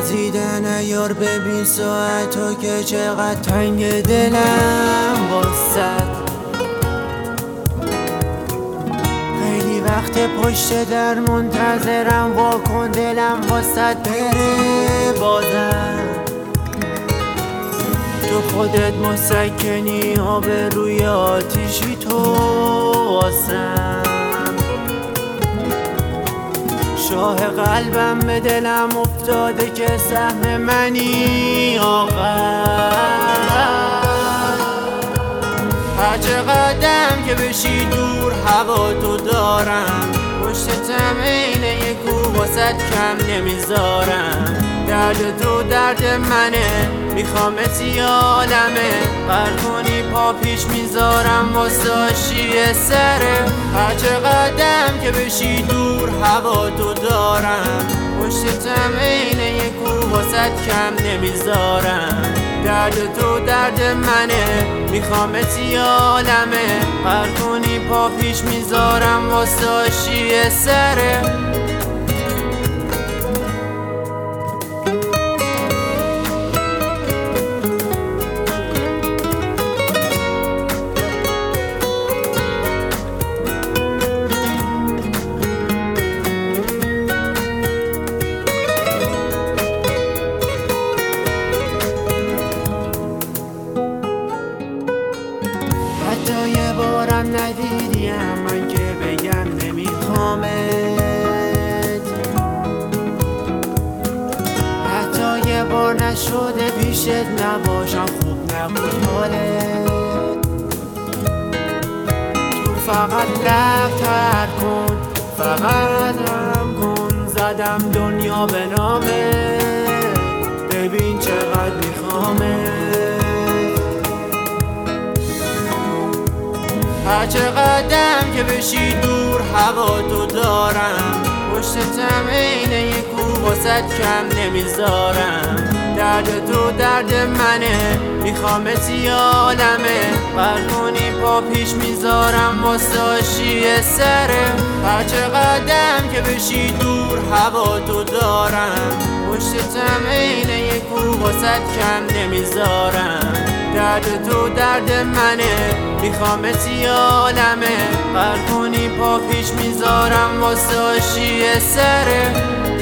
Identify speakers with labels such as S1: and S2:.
S1: گزیدن یار ببین ساعتو که چقدر تنگ دلم واسد. خیلی وقت پشت در منتظرم، واکن دلم واسد بره بازم. تو خودت مسکنی آب روی آتیشی تو واسم. شاه قلبم به دلم افتاده که سهم منی آقا. هر چقدرم که بشی دور هوا تو دارم، پشتتم عین یک کوه واسد کم نمیذارم. درد تو درد منه، میخوامت یه عالمه، قرار کنی پا پیش میذارم واسه آشی سره. هر چقدرم که بشی دور هوا تو دارم، پشتتم عین یک کوه واسد کم نمیذارم. درد تو درد منه، میخوامت یه عالمه، قرار کنی پا پیش میذارم واسه آشی سره. حتی یه بارم ندیدیم من که بگم نمیخوامت. حتی یه بار نشده پیشت نباشم خوب نبود حالت. تو فقط لبتر کن، فقط هم کن، زدم دنیا به نامت، ببین چقدر میخوامت. هر چقدرم که بشی دور هوا تو دارم، پشتتم عین یک کوه واسد کم نمیذارم. درد تو درد منه، میخوامت یه عالمه، قرار کنی پا پیش میذارم واسه آشی سره. هر چقدرم که بشی دور هوا تو دارم، پشتتم عین یک کوه واسد کم نمیذارم. درد تو درد منه، میخوامت یه عالمه، قرار کنی پا پیش میذارم واسه آشی سره.